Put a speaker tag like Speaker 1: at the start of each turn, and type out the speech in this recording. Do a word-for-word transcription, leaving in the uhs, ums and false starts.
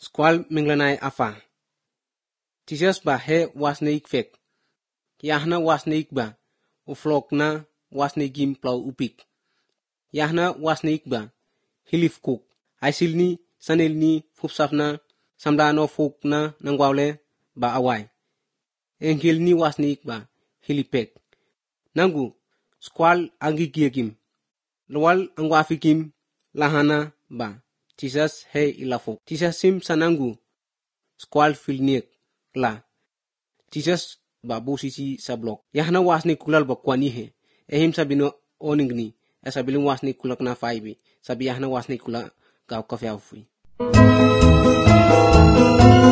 Speaker 1: Squal menglanai afa. Jesus ba he wasneik fek. Yahna wasneik ba. Uflok na wasneikim plau upik. Yahna wasneik ba. Hilif kuk. Aisil ni sanil ni fupsaf na samdano fuk na nangwale ba awai. Engil ni wasneik ba. Hilipek. Nangu squal angigiakim. Lual angwafikim lahana ba. Jesus he ilafuk. Jesus sim sanangu squal filniek la. Jesus ba busisi sablok. Yahna wasni kulal ba kwani he. Ehim sabino oningni. Esa biling wasni kulak na faibi. Sabi yahna wasni kulak gau kafya ufui.